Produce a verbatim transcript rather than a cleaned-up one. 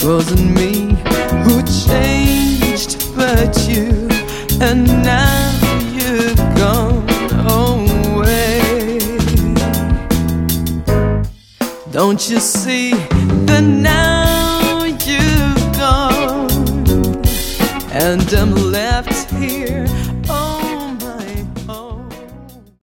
'twasn't me who changed but you, and now you've gone away. Don't you see that now